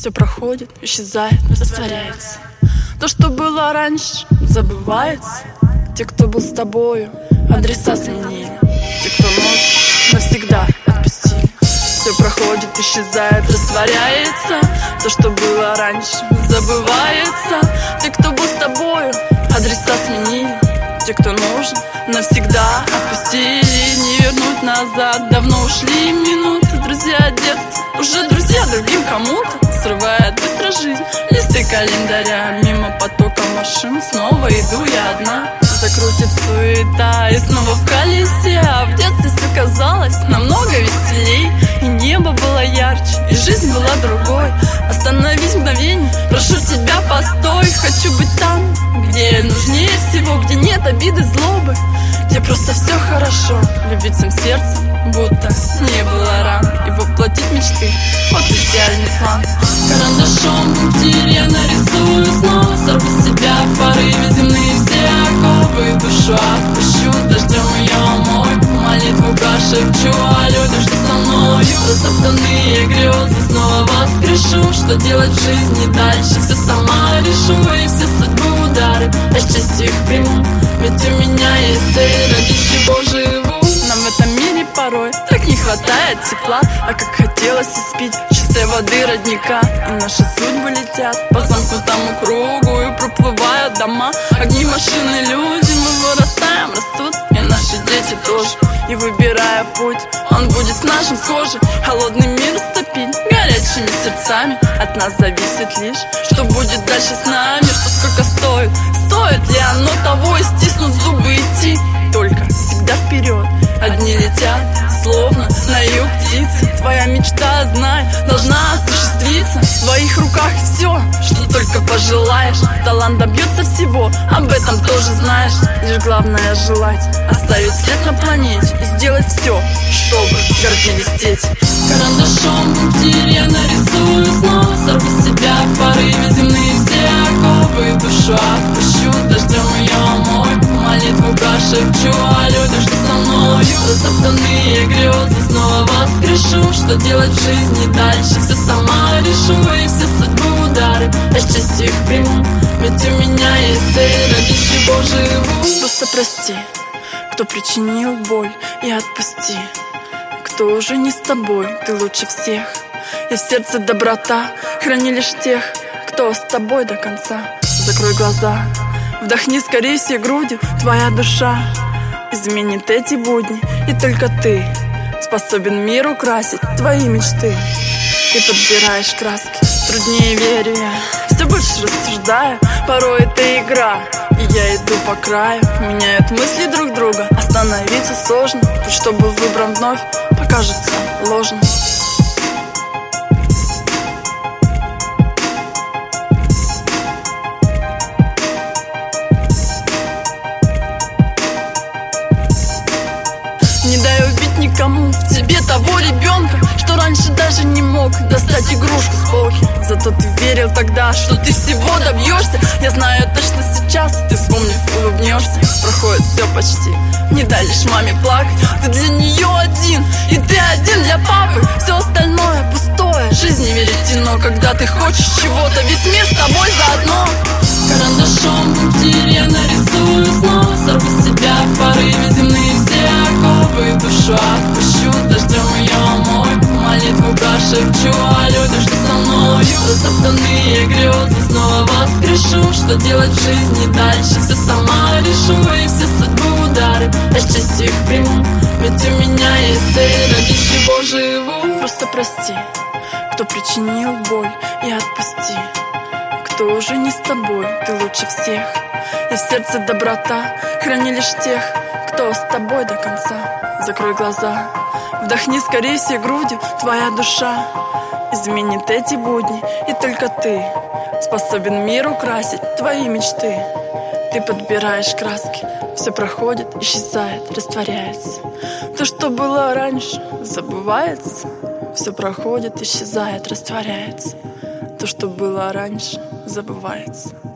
Все проходит, исчезает, растворяется. То, что было раньше, забывается. Те, кто был с тобою, адреса сменили. Те, кто может, навсегда отпустили. Все проходит, исчезает, растворяется. То, что было раньше, забывается. Те, кто был с тобою, адреса сменили. Те, кто нужен, навсегда отпустили. Не вернуть назад, давно ушли минуты. Друзья детства, уже друзья другим кому-то. Срывает быстро жизнь, листы календаря. Мимо потока машин снова иду я одна. Закрутит суета и снова в колесе. А в детстве все казалось намного веселей. И небо было ярче, и жизнь была другой. Остановись мгновенье, прошу тебя, постой. Хочу быть там, где нужнее всего, где нет обиды, злобы, где просто все хорошо. Любить всем сердцем, будто не было ран. И воплотить мечты, вот идеальный план. Карандашом пунктирь я нарисую снова. Сорву с себя в порыве земные все оковы. Душу отпущу, дождем ее омой. Молитву прошепчу о людях, что со мною. Разоптанные грезы снова воскрешу. Что делать в жизни дальше, все сама решу. И все судьбы удары, я счастье их приму. Ведь у меня есть цель, ради чего живу. Нам в этом мире порой так не хватает тепла. А как хотелось испить чистой воды родника. И наши судьбы летят по замкнутому кругу. И проплывают дома, огни, машины, люди. Мы вырастаем, растут, и наши дети тоже. И выбирая путь, он будет с нашим схожий. Холодный мир стопить горячими сердцами. От нас зависит лишь, что будет дальше с нами. Что сколько стоит, стоит ли оно того. И стиснуть зубы идти, только всегда вперед. Одни летят, словно на юг птицы. Твоя мечта, знай, должна осуществиться. В твоих руках все, что только пожелаешь. Талант добьется всего, об этом тоже знаешь. Лишь главное желать, оставить след на планете. И сделать все, чтобы гордились дети. Карандашом пунктирь я нарисую снова. Сорву с себя в порыве земные все оковы. Душу отпущу, дождем ее омой. Молитву прошепчу о людях, что со мною. Разоптанные грезы снова воскрешу. Что делать в жизни дальше, все сама решу. И все судьбы удары, я счастье их приму. Ведь у меня есть цель, ради чего живу. Просто прости, кто причинил боль, и отпусти, кто уже не с тобой, ты лучше всех. И в сердце доброта, храни лишь тех, кто с тобой до конца. Закрой глаза, вдохни скорее все грудью. Твоя душа изменит эти будни. И только ты способен мир украсить, твои мечты. Ты подбираешь краски, труднее верю я. Все больше рассуждаю, порой это игра. И я иду по краю, меняют мысли друг друга. Остановиться сложно, путь, что был выбран вновь, покажется ложным. Не дай убить никому в тебе того ребенка, что раньше даже не мог достать игрушку с полки. Зато ты верил тогда, что ты всего добьешься. Я знаю точно сейчас, ты вспомнив, улыбнешься. Проходит все почти, не дай лишь маме плакать. Ты для нее один, и ты один для папы. Все остальное пустое, жизни веретено. Когда ты хочешь чего-то, весь мир с тобой заодно. Карандашом пунктирь я нарисую снова. Сорву с себя в порыве земные все оковы. Душу отпущу, дождем ее омой. Молитву прошепчу о людях, что со мною. Разоптанные грезы снова воскрешу. Что делать в жизни дальше, все сама решу. И все судьбы удары, я счастье их приму. Ведь у меня есть цель, ради чего живу. Просто прости, кто причинил боль, и отпусти, кто уже не с тобой, ты лучше всех. И в сердце доброта, храни лишь тех, кто с тобой до конца. Закрой глаза, вдохни скорее все грудью. Твоя душа изменит эти будни. И только ты способен мир украсить, твои мечты. Ты подбираешь краски, все проходит, исчезает, растворяется. То, что было раньше, забывается. Все проходит, исчезает, растворяется. То, что было раньше, забывается.